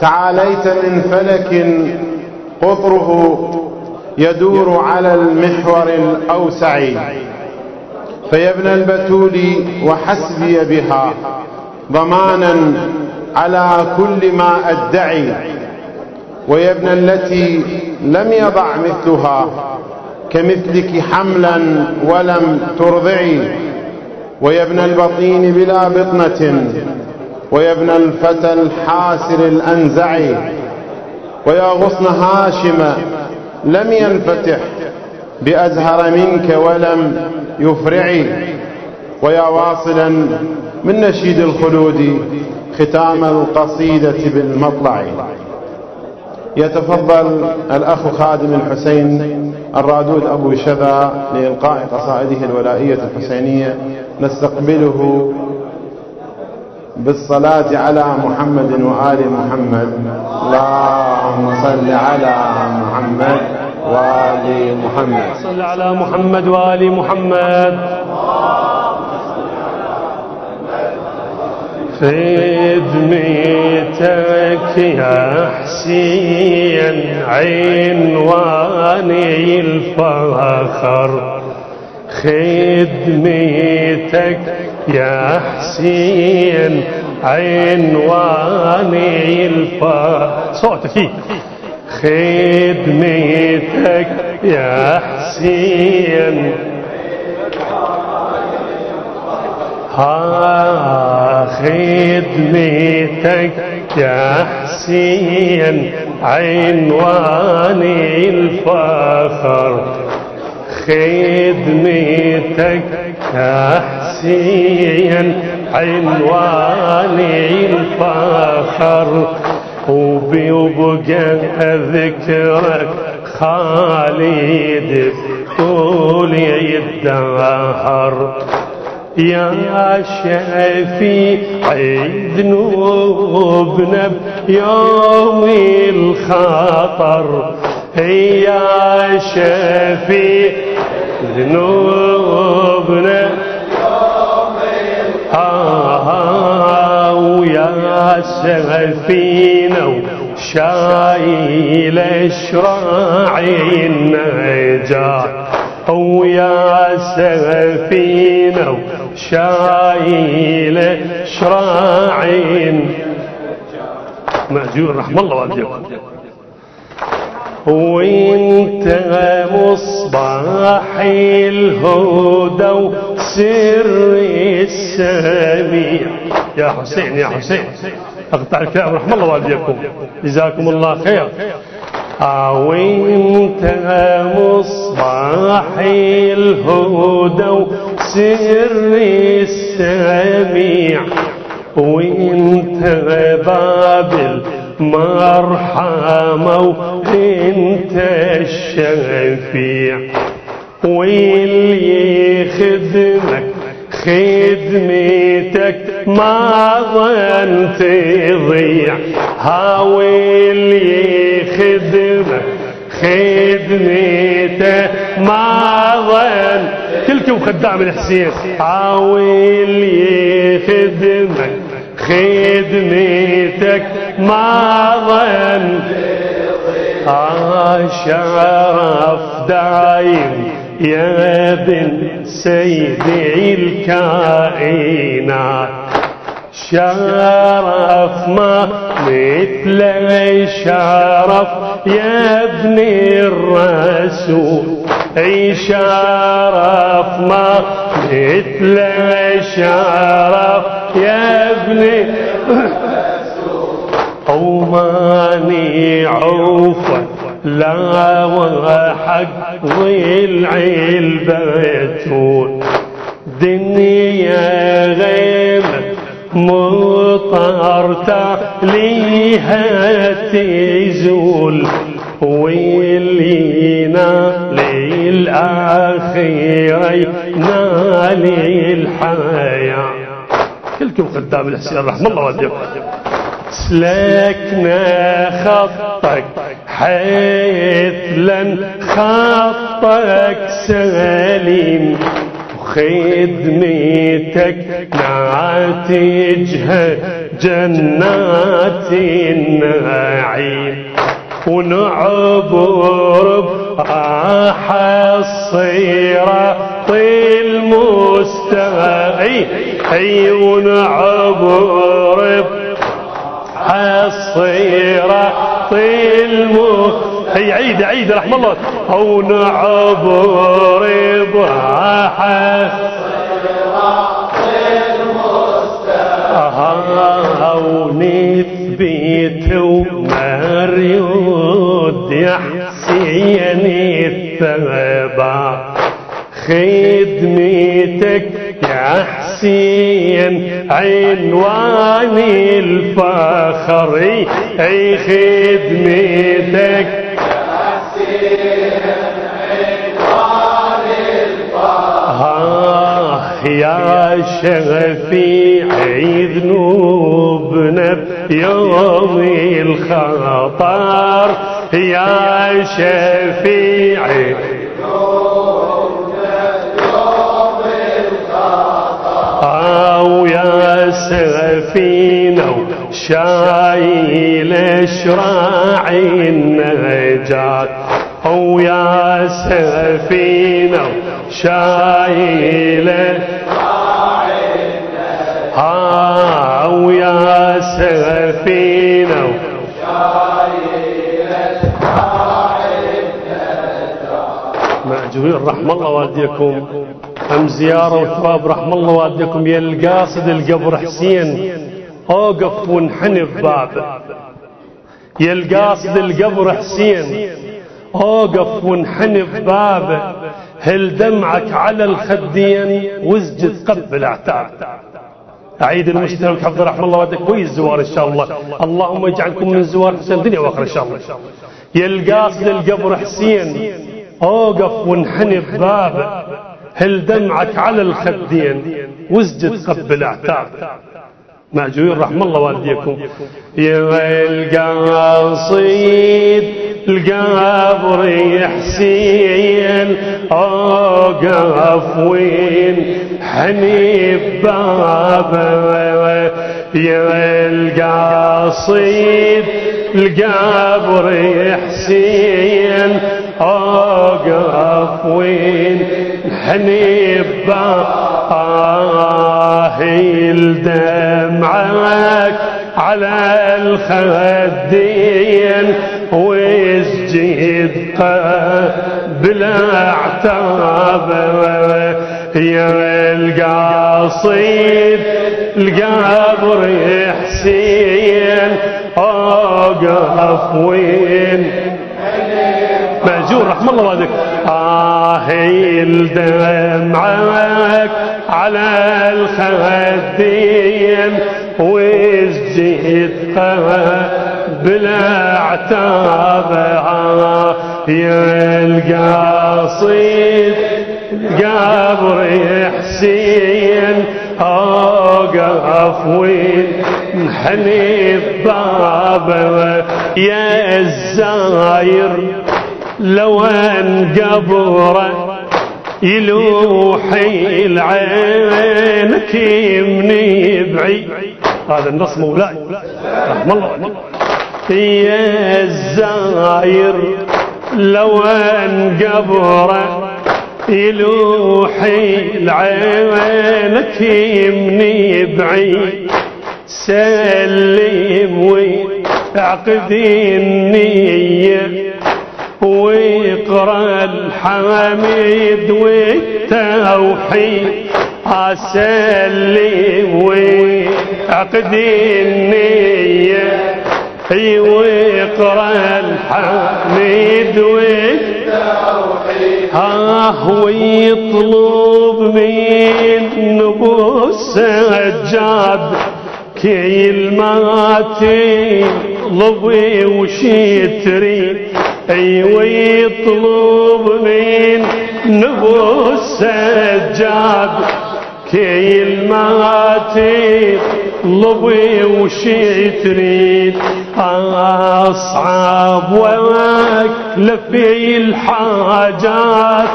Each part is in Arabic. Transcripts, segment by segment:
تعاليت من فلك قطره يدور على المحور الأوسع، فيا ابن البتول وحسبي بها ضمانا على كل ما أدعي، ويا ابن التي لم يضع مثلها كمثلك حملا ولم ترضعي، ويا ابن البطين بلا بطنة، ويا ابن الفتى الحاسر الأنزع، ويا غصن هاشم لم ينفتح بأزهر منك ولم يفرعي، ويا واصلا من نشيد الخلود ختام القصيدة بالمطلع. يتفضل الأخ خادم الحسين الرادود أبو شذا لإلقاء قصائده الولائية الحسينية. نستقبله بالصلاة على محمد وآل محمد. اللهم صل على محمد وآل محمد. صل على محمد وآل محمد. خدمتك يا حسين عنواني الفخر، خدمتك يا حسين عنواني الفخر. صوت فيه. خدمتك يا حسين خدمتك يا حسين عنواني الفخر، خدمتك يا حسين عنواني الفخر، وبيبقى ذكرك خالد طول الدهر. يا شفيع ذنوبنا بيوم الخطر، يا شفيع ذنوبنا بيوم الخطر، ويا سفينة وشايل شراعي النجاة، ويا سفينة وشايل شراعي مأجور رحم الله والديكم. وانت مصباح الهدى وسر السميع. يا حسين يا حسين اقطع الكلام رحم الله والديكم، جزاكم الله خير. وانت مصباح الهدى وسر السميع، وانت باب المرحمة وانت الشفيع، واللي يخدمك خدمتك ما ظن تضيع، واللي يخدمك خدمتك ما ظن. كلكم خدام الحسين. واللي يخدمك خدمتك ما ظن شرف دايم يا ابن سيد الكائنات، شرف ما مثل شرف يا ابن الرسول، شرف ما مثل شرف يا ابن وماني عوفا لا وحق ضلع البتول، دنيا غيمة مطرت ليها تزول، واللي نالي الآخرة نالي الحياة. كلكم خدام الحسين رحم الله والديكم. سلكنا خطك حيث لن خطك سليم، وخدمتك ناتجها جنات النعيم ونعبر براحة الصراط المستقيم ونعبر براحة الصراط المستقيم عيد رحم الله ونعبر براحة ونثبت ومريود يا حسين الثبات خدمتك يا حسين عنوان الفخر اي خدمتك يا حسين عنوان الفخر يا شفيع ذنوبنا بيوم الخطر يا شفيع ويا سفينة شايل شراع النجاة ويا سفينة شايل ويا سفينة مأجورين رحم الله والديكم أم زيارة وثواب رحم الله والديكم يا القاصد القبر حسين أوقف وانحني ببابه يا القاصد القبر حسين أوقف وانحني ببابه هل دمعك على الخدين واسجد قبل اعتاب أعيد المسلم حفظ رحمه الله والديكم والزوار إن شاء الله اللهم اجعلكم من زوار حسين دنيا وآخرة إن شاء الله يا القاصد القبر حسين أوقف وانحني ببابه هل دمعك على الخدين واسجد قبل اعتاب مأجورين رحم الله والديكم يا القاصد القبر حسين أوقف وين حني بابه يا القاصد القبر حسين أوقف وين حني دمعك على الخدين واسجد قبل اعتاب يا القاصد القبر حسين اوقف وين مأجور رحم الله والديك دمعك على الخدين واسجد بلا اعتاب يا القاصد قبر حسين اوقف وانحني ببابه يا الزاير لو ان قبره يلوحي العينك يمني بعيد هذا النص مولاي رحم الله يا الزاير لو ان قبره يلوحي العينك يمني بعيد سلم واعقد النية ويقرأ الحميد والتوحيد أسلم واعقد النية ويقرأ الحميد والتوحيد ويطلب من نبو السجاد كلمات لضي وشتري ويطلب من نبو السجاد كلمات لضي وشتري أصعب وكلفي الحاجات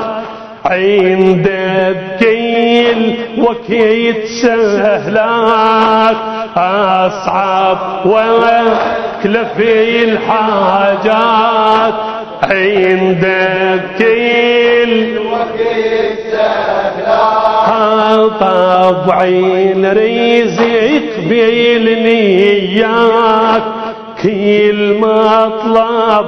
عند بكيل وكيت سهلات أصعب وكلفي الحاجات عندك كل طبعي الرزق بالنيات كل مطلب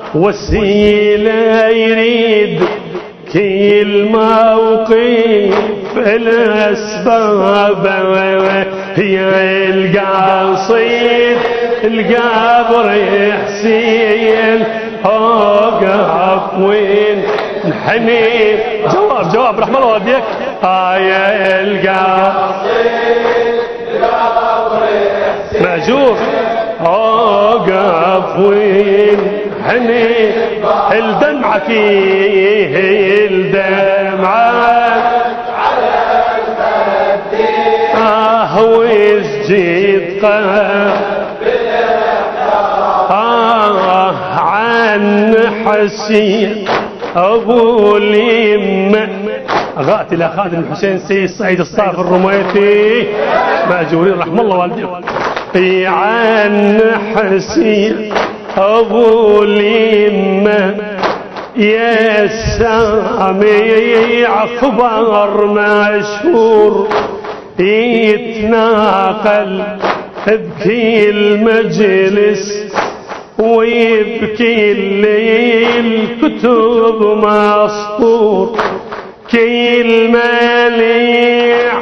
وسيلة يريد كل موقف الأسباب هي القصيد القبر حسين أوقف وين الحنين جواب رحمة الله والديك يا القصيد القبر حسين مأجور أوقف وين حنين الدمعة فيه الدمعة على الخدين ويسجد عن حسين أبو اليمة غاتي إلى خادم الحسين سيد سعيد الصافي الرميتي مأجورين رحم الله والديكم عن حسين أبو اليمة يا سامع خبر مشهور يتناقل بكي المجلس ويبكي الليل كتب مسطور كل مالي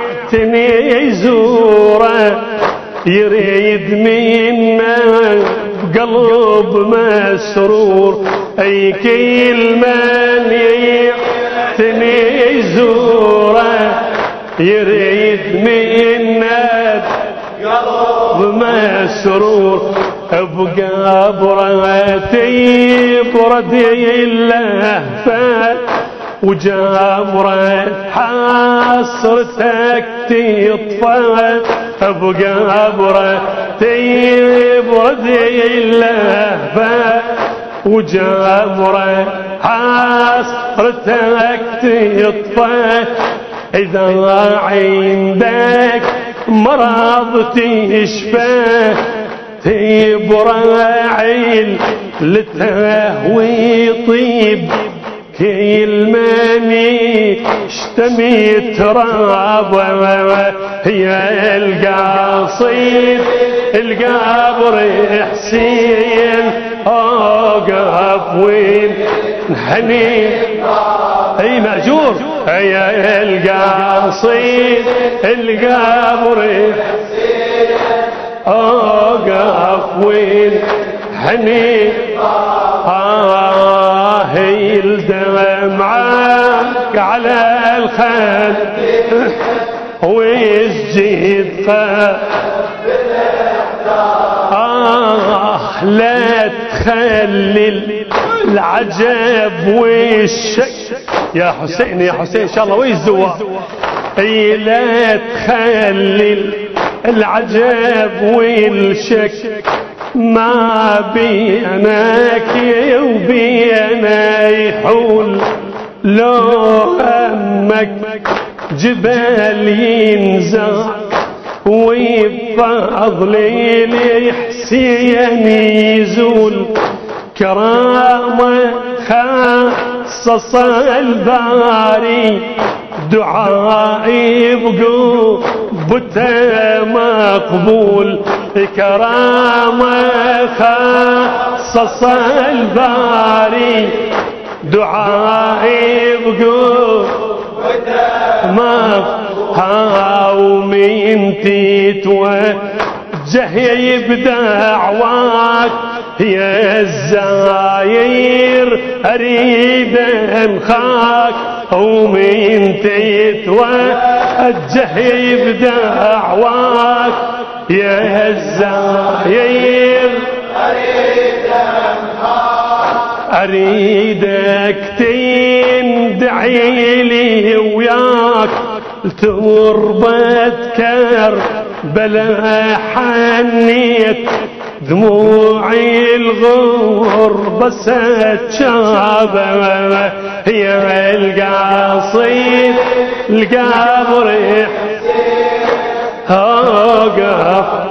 يزوره يريد منا بقلب مسرور اي كل مالي يزوره يريد منا بقلب مسرور بقبرتي بردي اللهفة وجمرة حسرتك تطفى بقبرتي بردي اللهفة وجمرة حسرتك تطفى إذا عندك مرض تشفى تبرعيل لتهوي طيب كل ماني اشتمي تراب هي القصيد القبر حسين اوقف وين حنين اي مأجور هي القصيد القبر حسين اوقف وين حنين هي الدمعة على الخد ويسجد لا تخلي العجب والشك يا حسين يا حسين ان شاء الله ويزوا اي لا تخلي العجب والشك ما بينك وبينا يحول لو همك جبال ينزع وبفضل الحسين يزول كرامة خصص الباري دعائي بقوبته مقبول كرامة خصص الباري دعائي بقوبته ومن تتوجه بدعواك يا الزاير أريد أنخاك ومن تتوجه بدعواك يا الزاير أريد أنخاك أريدك تندعي لي وياك تربة كربلاء حنيت دموعي الغربة ستشابه هي القصيد القبر اوقف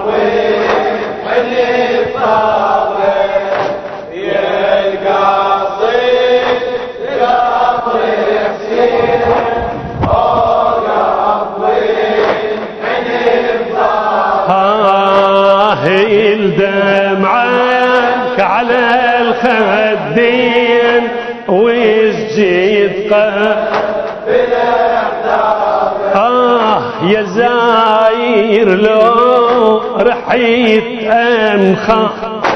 الدمعك على الخدين والجيد يا زاير لو رحيت انخى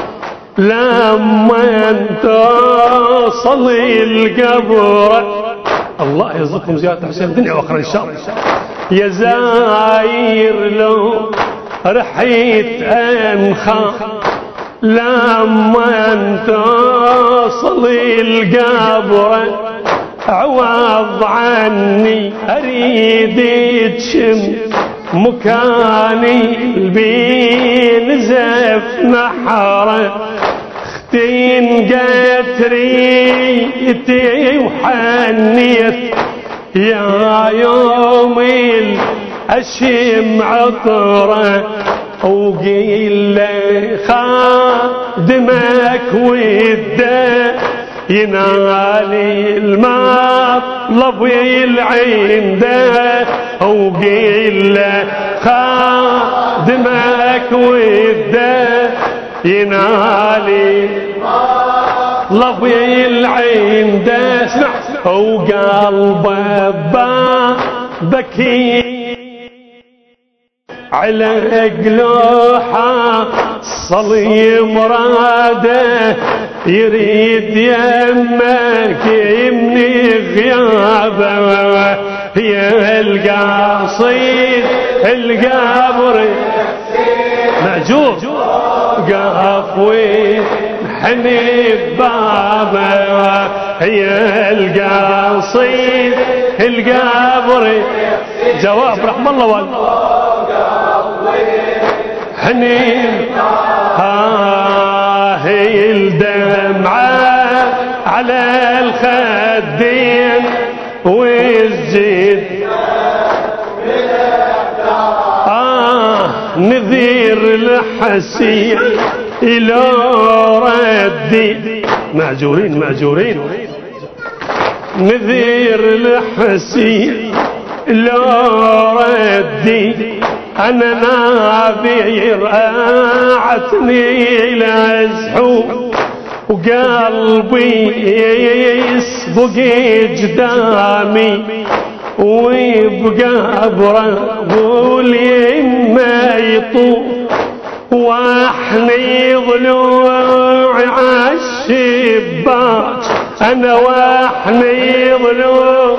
لما توصل القبر. الله يرزقكم زيادة حسين الدنيا واخرى ان شاء الله. يا زاير لو رحيت انخى لما توصل القبر عوض عني اريد تشم مكاني بين زف نحره اختين قتريتي وحنيت يا يوم الاشم عطره وقيل لي خادمك وده ينالي المطلب العنده وقيل له خادمك وده ينالي المطلب العنده. اسمع وقلبه بكي على قلوحه صلي مراده يريد يمك يمني غيابه يا القاصيد القبر معجوب قاف وحني بابه يا القاصيد القبر جواب رحم الله والله حنين هي الدمعة على الخدين والزيد نذير الحسين إلى ردي معجورين معجورين نذير الحسين إلى ردي أنا نابي رأعتني الأزحو وقلبي يسبق قدامي ويبقى برغول يما يطوف واحني ضلوعي عالشباك أنا واحني ضلوعي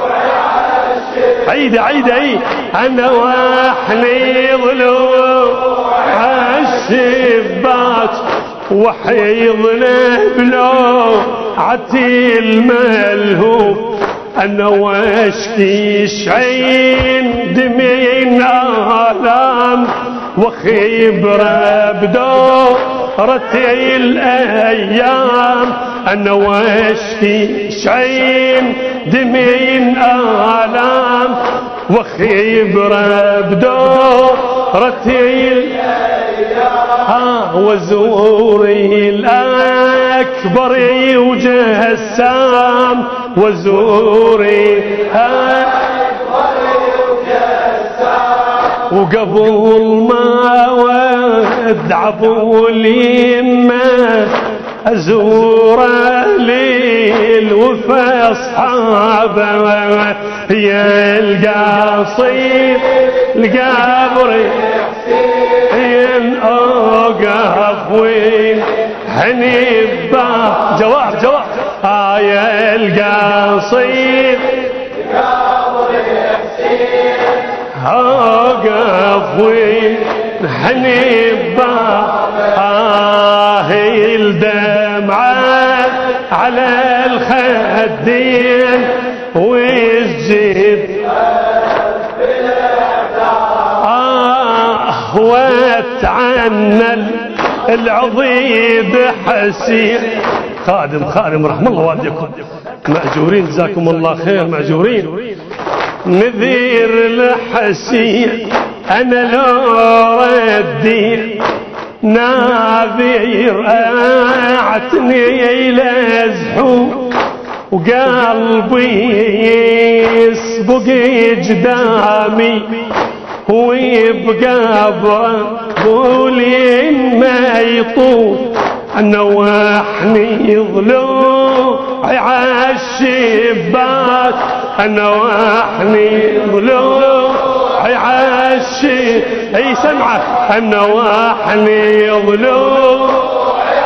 عيد عيد عيد أنا واحني ضلوع عالشباك وحيضنا بلوعتي الملهوف أنا واشكي شعين دمين آلام وخبرة بدورتي الأيام أنا واشكي شعين دمين آلام وخبرة بدورتي وزوري الأكبر وجسام وزوري الأكبر وجسام وقبل ما ودع اليمة أزور للوفا أصحابه يا القصيد القبر حين أوقف وين حنيبة جواب جواب يا القصيد القبر أوقف وين حنيبة هي الدمعة على الخدين والزيد واتعنى العضيد حسين خادم خادم رحم الله والديكم مأجورين جزاكم الله خير مأجورين نذير الحسين أنا لو ردي ناذير أعتني لازحو وقلبي يسبق قدامي ويبقى بقولين ما يطوف نوحني ضلوعي عالشباك نوحني ضلوعي عالشباك اي سمعه نوحني ضلوعي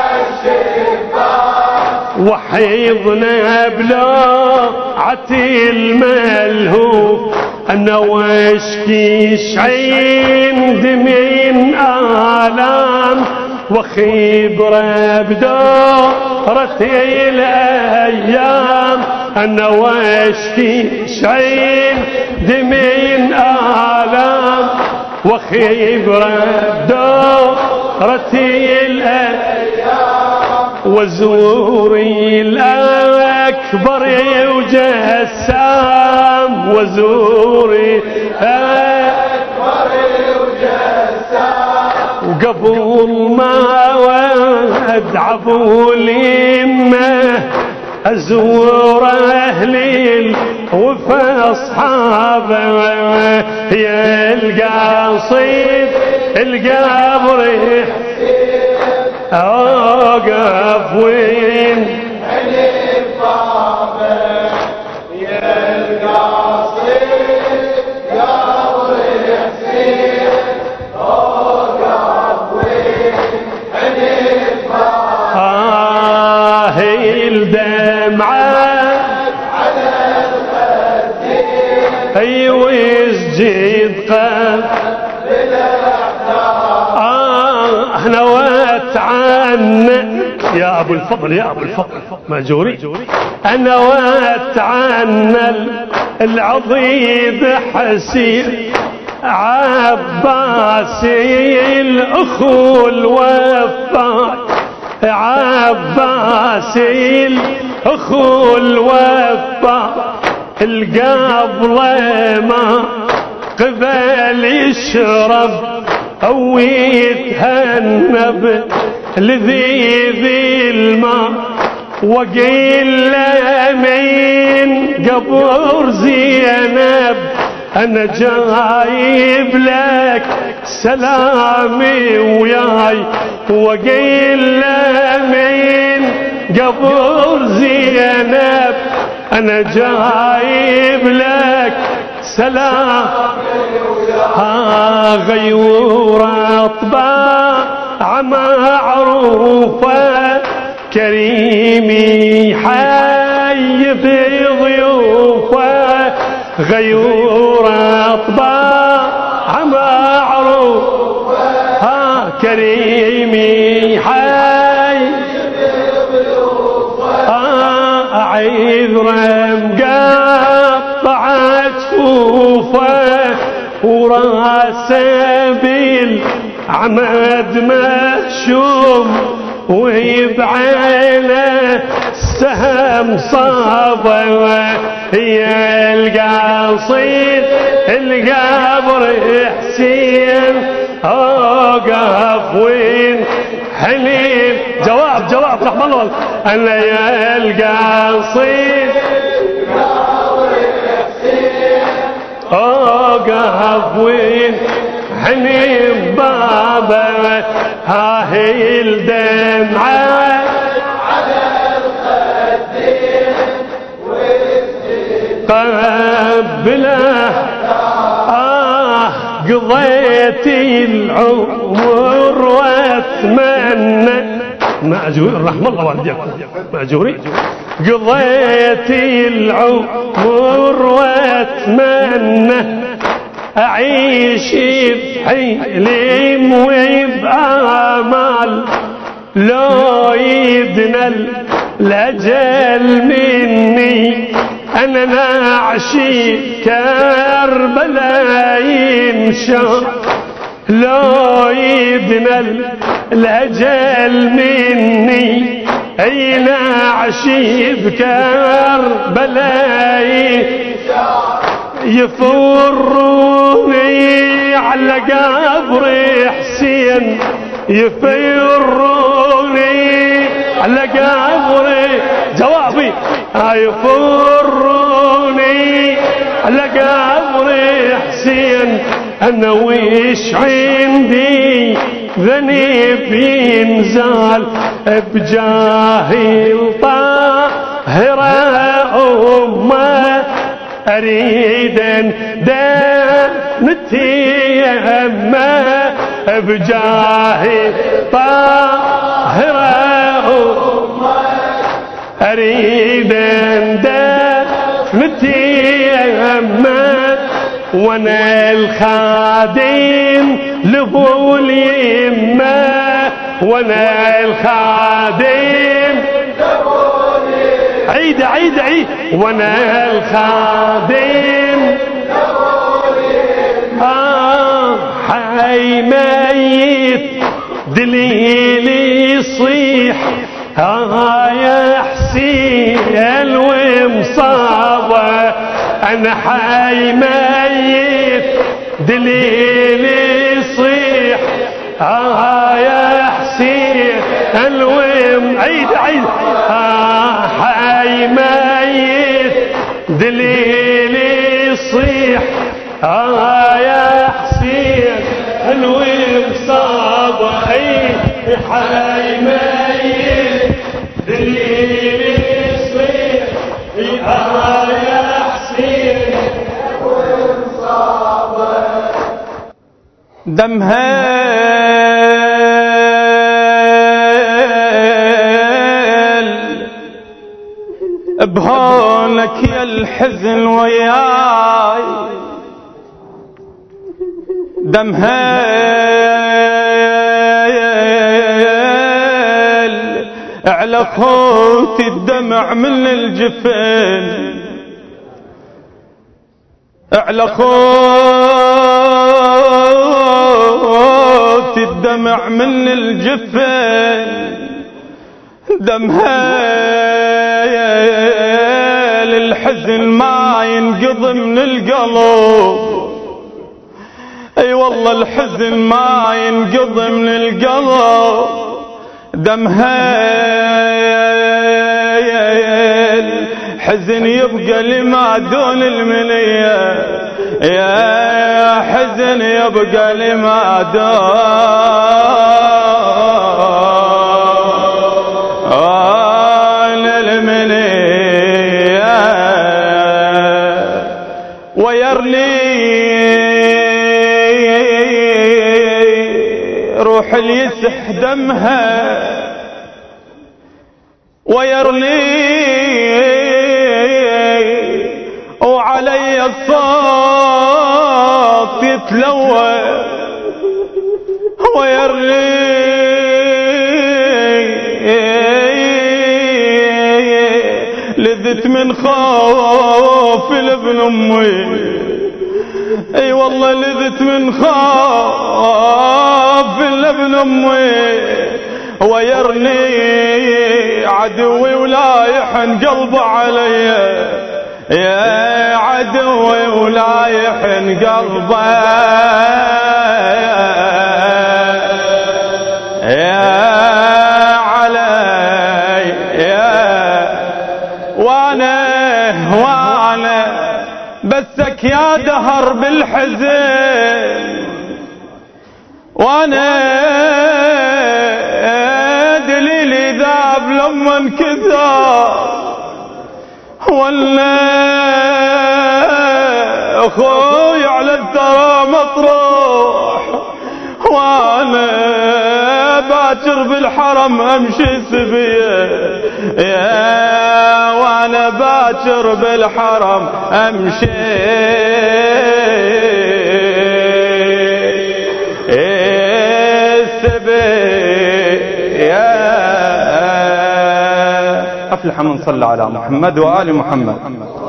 عالشباك وحيضنا بلوعة الملهوف أنا واشكيش عند من آلام وخبرة بدورة الأيام أنا واشكيش عند من آلام وخبرة بدورة الأيام وزوري الأكبر وجسام وزوري الأكبر وجسام وقبل ما أدعبوا لمه أزور أهلي وفا أصحابه يا القصيد القبر أوقف وين حلف بابه يا القصيد قبر حسين أوقف وين حلف بابه الدمعة على الخدين أي ويسجد قلب احنا واتعنا يا ابو الفضل يا ابو الفضل ماجوري انا واتعنا العضيد حسين عباسي الاخو الوفاء عباسي الاخو الوفاء القبل ما قبل يشرب أو يتهنب لذيذ الماء وقيل من قبر زينب أنا جايب لك سلامي وياي وقيل من قبر زينب أنا جايب لك سلام غيورة طباع معروفة كريمي حي بضيوفه غيورة طباع معروفة كريمي حي عذرة مقطعة جفوفه وراسه بالعمد مهشوم ويبعينه السهم صابه يا القصيد القبر حسين اوقف وين حليم جواب رحمه الله انا يا القصيد اوقف وين حنين بابا هاهي الدمعة على الخدين قبله قضيت العمر واتمنى مأجور رحم الله والديكم مأجورين قضيت العمر واتمنى أعيش بحلم وبآمال لو يدنى الأجل مني أنا نعشي كربلاء يمشى لو يدنى الأجل مني أي نعشي بكربلاء يفروني على قبر حسين يفروني على قبر جوابي يفروني على قبر حسين انا ويش عندي ذنب ينزال بجاهي الطاهرة أمه أريد دفنتي أمه بجاهي الطاهرة أمه أريد دفنتي أمه وانا الخادم لهو اليمه وانا الخادم عيد عيد عيد وانا الخادم حي ميت دليلي يصيح يا حسين ومصابه انا حي ميت دليلي يصيح يا حسين الوم عيد عيد حي ميت دليلي يصيح يا حسين الوم صابه حي ميت دليلي يصيح يا حسين الوم صابه دمها بهونك يا الحزن وياي دمها على خوت الدمع من الجفن على خوت الدمع من الجفن دمها الحزن ما ينقض من القلب اي والله الحزن ما ينقض من القلب دمها الحزن يبقى لما دون المنية يا حزن يبقى لما دون المنية ويرلي روح اليسح دمها ويرلي وعلي الصوت يتلوى ويرلي لذت من خوف لابن امي اي والله لذت من خوف لابن امي ويرني عدوي ولا يحن قلبه علي يا عدوي ولا يحن قلبه يا علي وانا بسك يا دهر بالحزن وانا دليلي ذاب لما انكسر ولا اخوي على الثرى مطروح وانا باكر بالحرم امشي سبيه يا وانا باكر بالحرم امشي سبيه افلح من صلى على محمد وآل محمد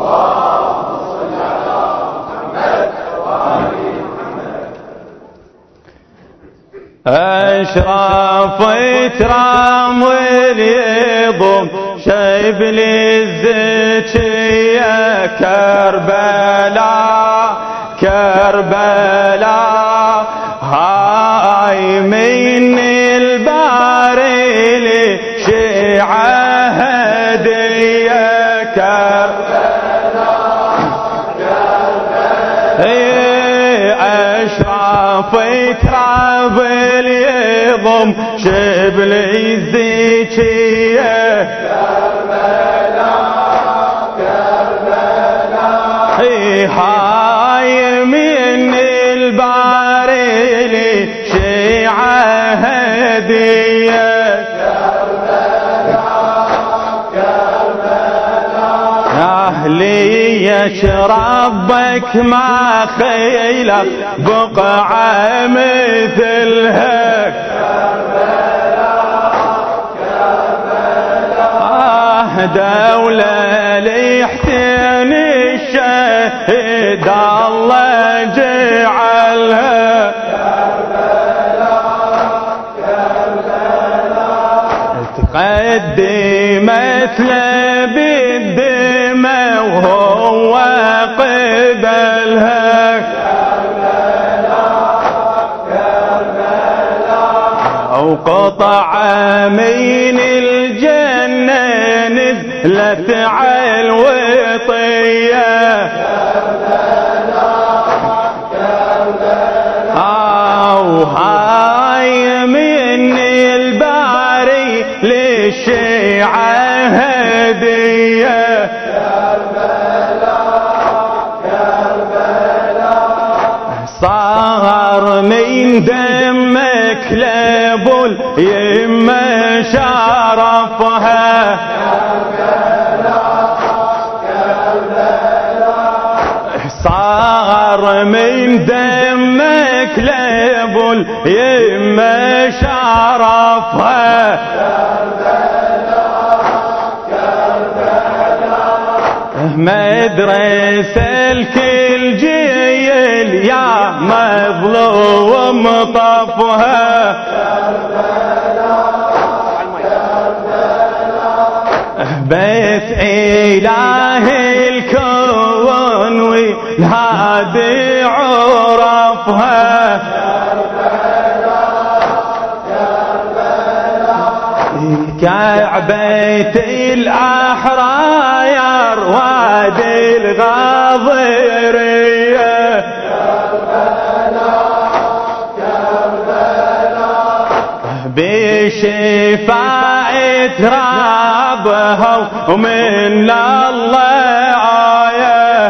اشرف يترام واليضم شايب لي الزكية كربلاء كربلاء هاي من الباري لشيعة هدية كربلاء أشرف تراب اليضم شبل الزيكية هاي من الباري لشيعة هدية أهلي يشربك ما خيلك بقعة مثلها دولة لحسين الشهيد الله جعلها تقدمت له بالدماء وهو قبلها أو قطعة من الجنة نزلت على الوطية أو هاي من الباري للشيعة هدية صار من دمك لبول يما شرفها صار من دمك لبول يما شرفها مدرسة الكل جيل يا مظلوم طفها بيت إله الكون والهادي عرفها كعبة الأحرار وادي الغاضرية بشفاعة ربها ومن الله آية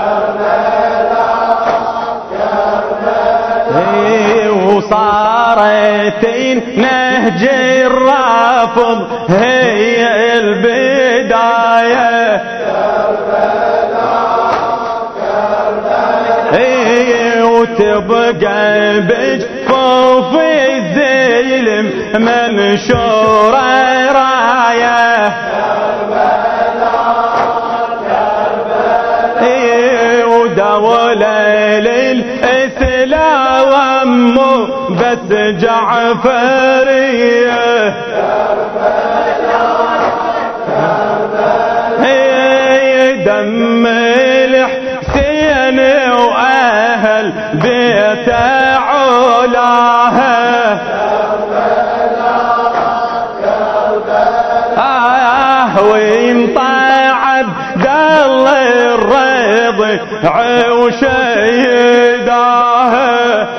وصارت نهج الرافض هي البداية وتبقى بجفوف الزلم منشورة راية ودولة للإسلام بس جعفرية دم الحسين وأهل بيت علاها وينطع عبد الله الرضي وشيداها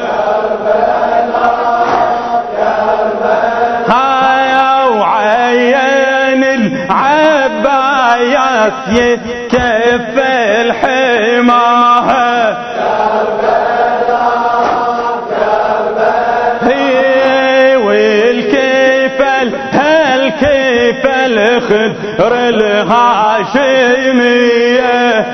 وعين العبايات يكفل حماها والكفل هالكفل خدر الهاشمية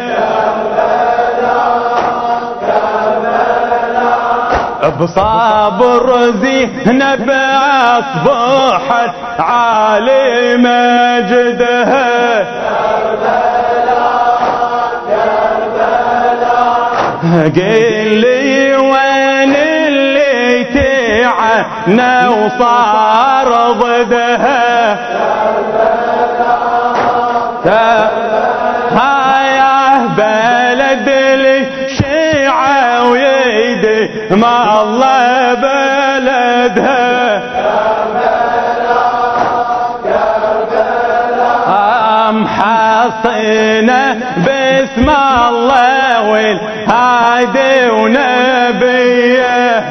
بصابر زينب أصبحت عالي مجدها قل لي وين اللي تعانى وصار ضدها هاي بلد الشيعة اسم الله والهادي ونبيه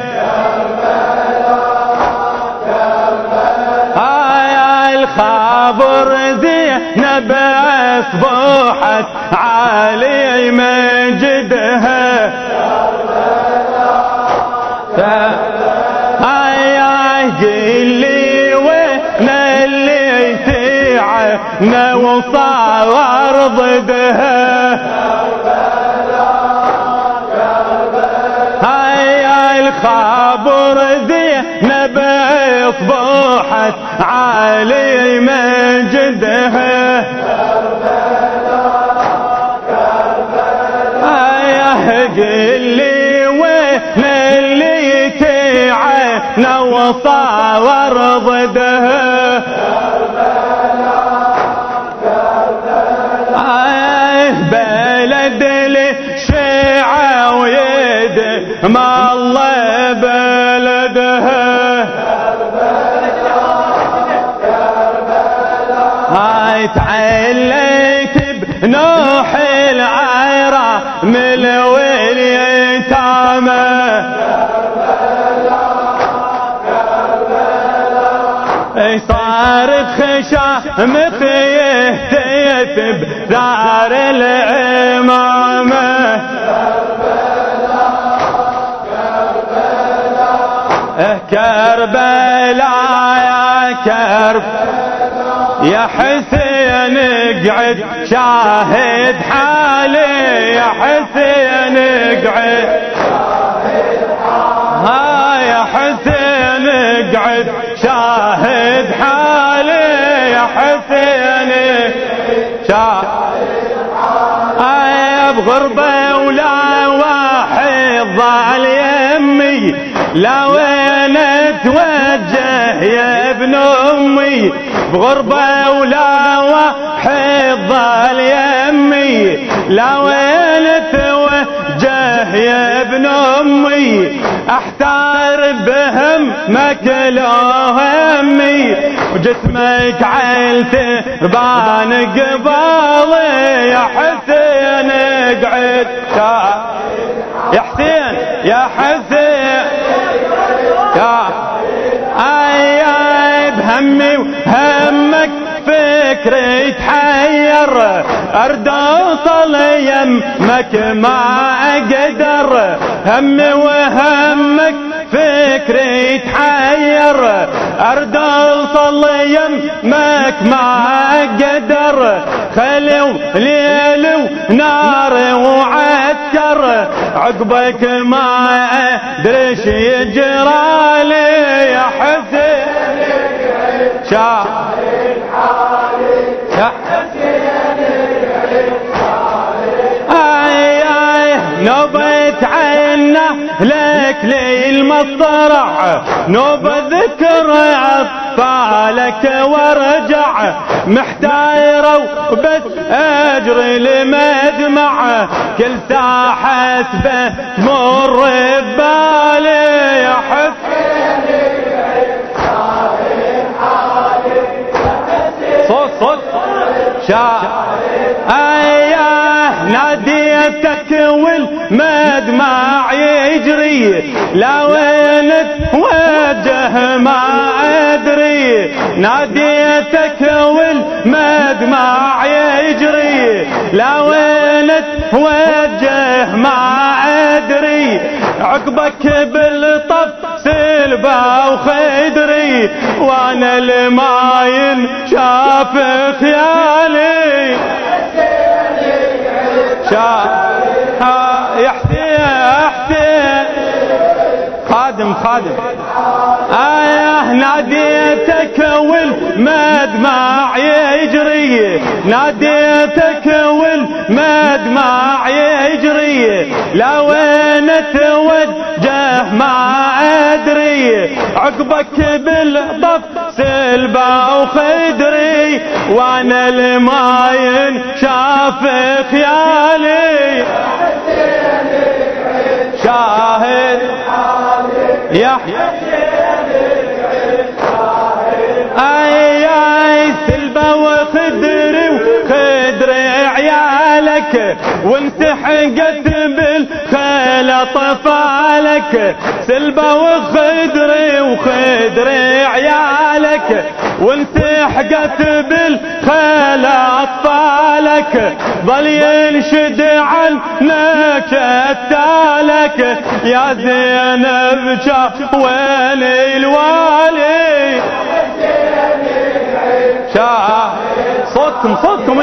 الخبر زينب اصبحت عالي مجدها قل لي وين اللي تعبنا وصار ضدها الخبر زينب اصبحت عالي مجدها قل لي وين اللي تعبنا وصار ضدها بلد الشيعة ويد ما الله بلدها تعليت بنوح العيرة من اليتامى صارت خشامة يهتف بدار الإمامة كربلاء يا كرب يا حسين اقعد شاهد حالي يا حسين اقعد يا حسين اقعد شاهد حالي يا حسين شاهد بغربة ولا واحد ضال يمي لا وين اتوجه يا ابن امي بغربة ولا واحد ضال يمي لا وين اتوجه يا ابن امي احتار بهمك لو همي وجسمك عيلت ربان قبالي يا حسين اقعد يا حسين يا حسين يا بهمي وهمك فكري يتحير ارد اوصل يمك ما اقدر همي وهمك فكري يتحير ارد اوصل يمك ما اقدر خلي وليل ونار وعسكر عقبك ما ادري ايش يجرالي يا حسين شاهد حالي يا حسين نوبة عنا لك لي المصرع نوبة ذكر أطفالك وارجع محتايرة وبس أجري لمدمع كل ساحة تمر ببالي يا حسين صوت صوت ناديتك والمدمع يجري لا وين توجه ما ادري ناديتك والمدمع يجري لا وين توجه ما ادري عقبك بالطف سلبة وخدري وانا الماين شاف خيالي يا حسين خادم ناديتك والمدمع يجري ناديتك والمدمع يجري لا وين توجه ما ادري عقبك بالضف سلبة وخدري وانا الماين شاف خيالي شاهد يا سلبة وخدري وخدري عيالك طفالك وانت حقت بالخيل طفالك سلبة وخدري وخدري عيالك وانت حقت بالخيل اطفالك ظل ينشد عنك التالك يا زينب وين الوالي صوتكم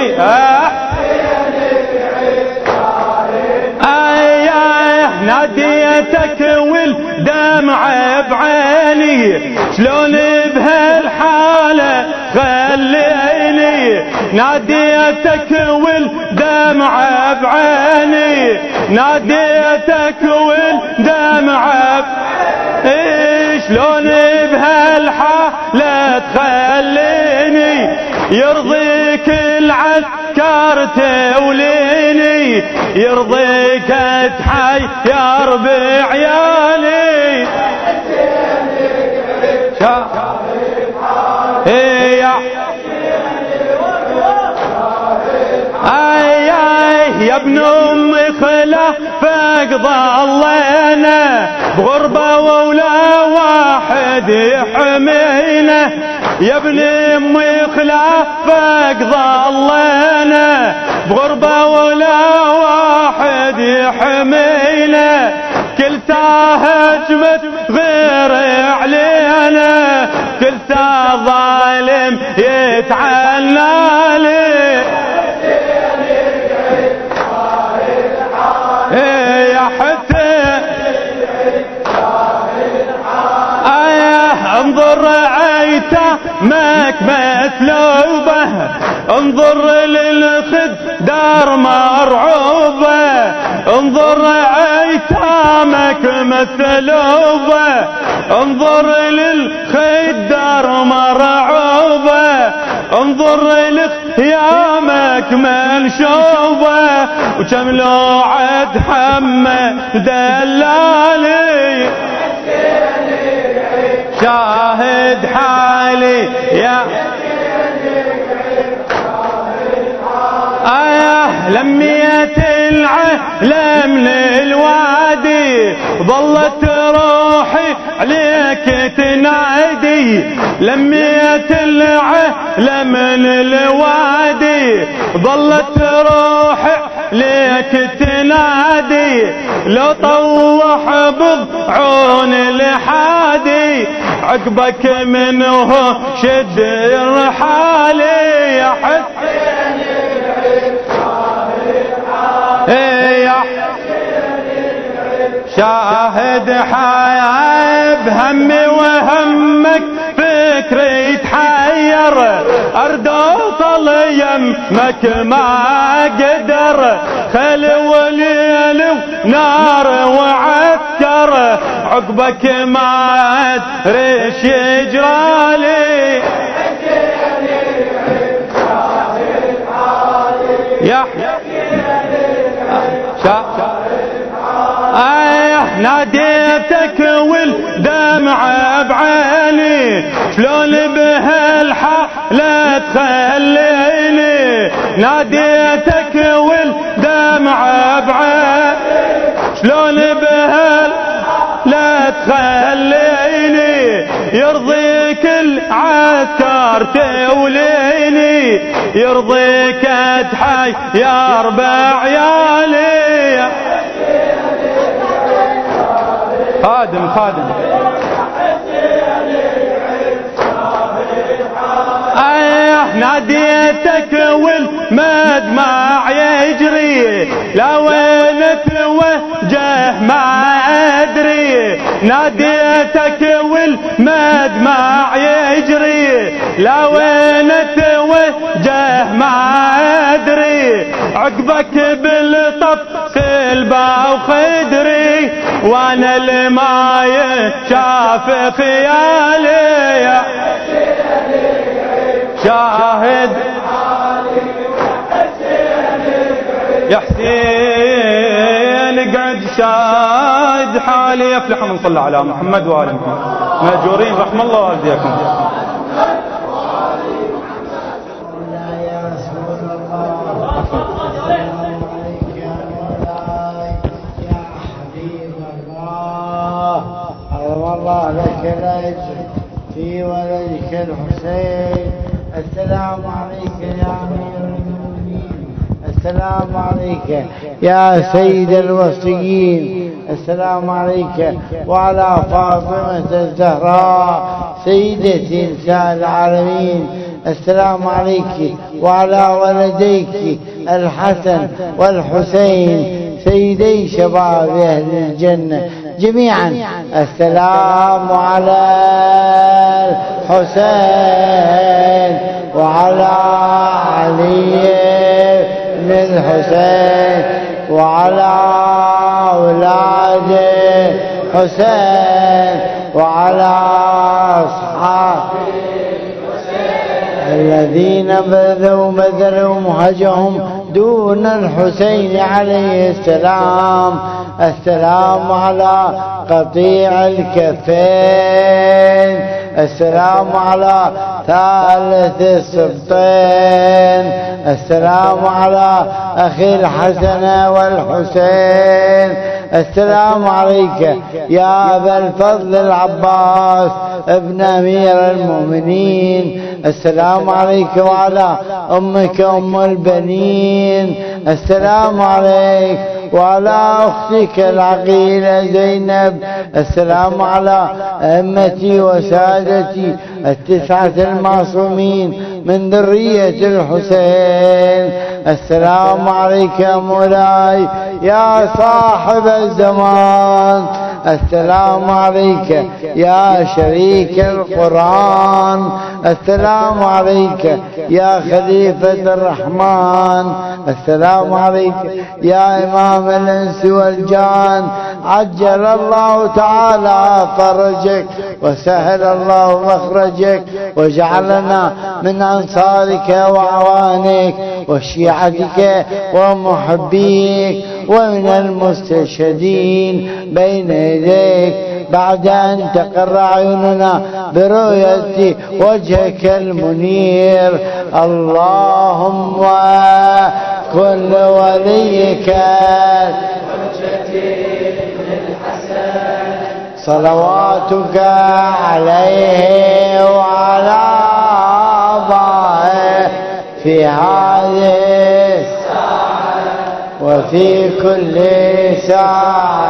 ناديتك والدمع بعيني شلون بهالحالة خليني ناديتك والدمع بعيني ناديتك والدمع شلون بهالحالة تخليني يرضيك العسكر توليني يرضيك اتحير بعيالي يا ابن امي خلافك ضلينا بغربة ولا واحد يحمينا يا ابن امي خلافك ضلينا بغربة ولا واحد يحمينا كلتا هجمت غير علينا كلتا ظالم يتعنى لي يا حتى انظر عيتامك مثلوبه انظر للخدار مرعوبه انظر عيتامك مثلوبه انظر للخدار مرعوبه انظر لخيامك منشوبه وكم لو عد حمى دلالي شاهد حالي يا لميت العلم للوادي ظلت روحي عليك تنادي لميت العلم للوادي ظلت روحي عليك تنادي لو طوح بضعون لحادي عقبك منه شد رحالي يا حسين يا شاهد حايب همي وهمك فكري يتحير ارد اوصل يمك ما قدر خل وليل ونار وعسكر عقبك ما ريش يجرالي يا ناديتك والدمع بعيني شلون بهالحالة تخليني ناديتك والدمع بعيني شلون بهالحالة تخليني يرضيك العسكر توليني يرضيك اتحير بعيالي خادم ناديتك والمدمع يجري لا وين توجه ما ادري ناديتك والمدمع يجري لا وين توجه ما ادري عقبك بالطف سلبة وخدري وانا لما يشاف خيالي شاهد يا حسين قعد شاهد حالي يفلح من صلى على محمد وآل محمد ماجورين رحم الله والديكم الحسين. السلام عليك يا أمير المؤمنين. السلام عليك يا سيد الوصيين. السلام عليك وعلى فاطمة الزهراء سيدة نساء العالمين. السلام عليك وعلى ولديك الحسن والحسين سيدي شباب أهل الجنة جميعا. السلام على الحسين وعلى علي بن الحسين وعلى أولاد حسين وعلى أصحاب الذين بذلوا مهجهم دون الحسين عليه السلام. السلام على قطيع الكفين. السلام على ثالث السبطين. السلام على أخي الحسن والحسين. السلام عليك يا أبا الفضل العباس ابن أمير المؤمنين. السلام عليك وعلى أمك أم البنين. السلام عليك وعلى أختك العقيلة زينب. السلام على أمتي وسادتي التسعة المعصومين من ذرية الحسين. السلام عليك يا مولاي يا صاحب الزمان. السلام عليك يا شريك القرآن. السلام عليك يا خليفة الرحمن. السلام عليك يا إمام الإنس والجان. عجل الله تعالى فرجك وسهل الله مخرجك وجعلنا من أنصارك وعوانك وشيعتك ومحبيك ومن المستشهدين بين يديك بعد أن تقر عيوننا برؤية وجهك المنير. اللهم كل وليك صلواتك عليه وعلى آبائه في هذه الساعة وفي كل ساعة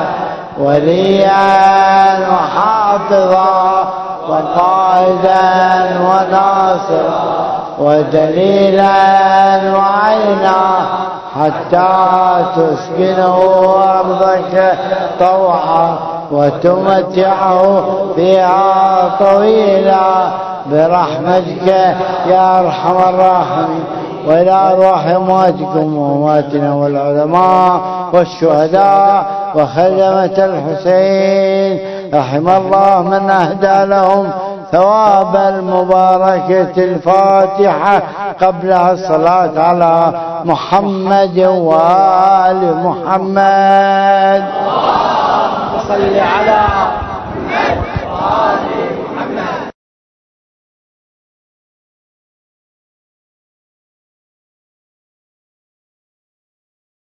وليا وحافظا وقائدا وناصرا ودليلا وعينا حتى تسكنه أرضك طوعا وتمتعه فيها طويلا برحمتك يا أرحم الراحمين. وإلى أرواح أمواتكم وأمواتنا والعلماء والشهداء وخدمة الحسين رحم الله من أهدى لهم ثواب المباركة الفاتحة قبلها الصلاة على محمد وآل محمد. صل على محمد وآل